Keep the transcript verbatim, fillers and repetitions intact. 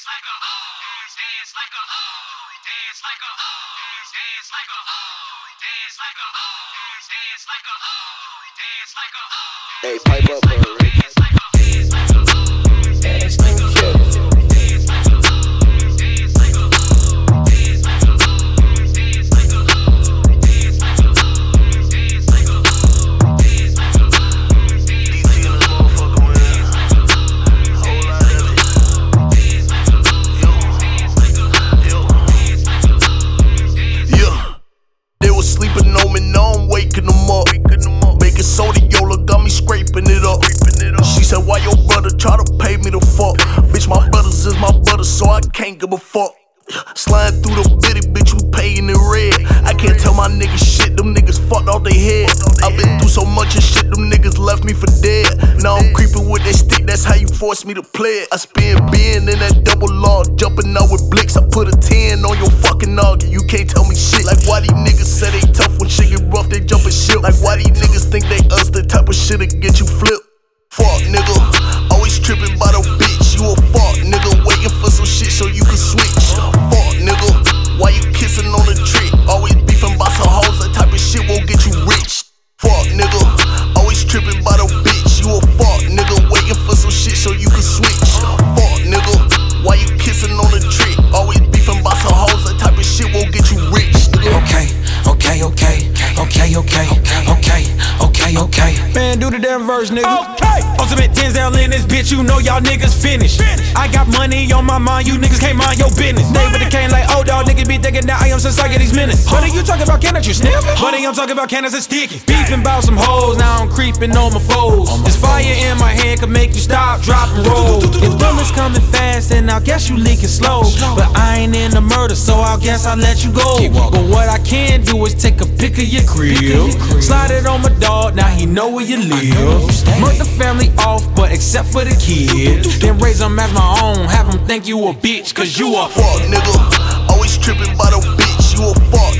dance like a oh, dance like a oh, dance like a oh, dance like a oh, dance like a oh, dance like a oh, dance like a oh. Hey, pipe up, bro. Dance like a dance like a oh, dance like a oh, dance like a oh, dance like a oh, dance like a oh, dance like a oh, dance like a oh, dance like a oh, dance like a oh. D C in this motherfucker, man. Whole lot of it. Yo, yo. Yeah. They was sleeping on me, now I'm waking them up. Making soda, Yola got me scraping it up. She said, why your brother try to pay me the fuck? Bitch, my brothers is my brothers, so I can't give a fuck. Sliding through the bitty, bitch, we payin' in red. I can't tell my niggas shit, them niggas fucked off they head. I been through so much of shit, them niggas left me for dead. Now I'm creeping with that stick, that's how you force me to play it. I spin bin in that double log, jumping out with blicks. I put a ten on your fucking noggin, you can't tell me shit. Like why these niggas say they tough when shit get rough, they jumpin' shit. Like why these niggas think they us, the type of shit that get you flipped. Fuck nigga, always tripping by the bitch. You a fuck nigga, waiting for some shit so you can switch. Fuck nigga, why you kissing on the trick? Always beefing by some hoes, that type of shit won't get you rich. Fuck nigga, always tripping by the bitch. You a fuck nigga, waiting for some shit so you can switch. Fuck nigga, why you kissing on the trick? Always beefing by some hoes, that type of shit won't get you rich. Nigga. Okay, okay, okay, okay, okay, okay, okay, okay. Man, do the damn verse, nigga. Okay. Ultimate Denzel in this bitch, you know y'all niggas finished. I got money on my mind, you niggas can't mind your business. Stay with the cane like, oh dog, niggas be thinking that I am since I get these minutes. Buddy, you talking about can that you sniff? Buddy, I'm talking about can that's a sticky. Beefing about some hoes, now I'm creeping on my foes. This fire in my hand could make you stop, drop, and roll. If bullets coming fast, then I guess you leaking slow. But I ain't in the murder, so I guess I'll let you go. But what I can do is take a pic of your crib, slide it on my dog, now he know where you live. Murk the family off, but except for the kids. Then raise them as my own, have them think you a bitch, cause you a fuck nigga, always tripping by the bitch. You a fuck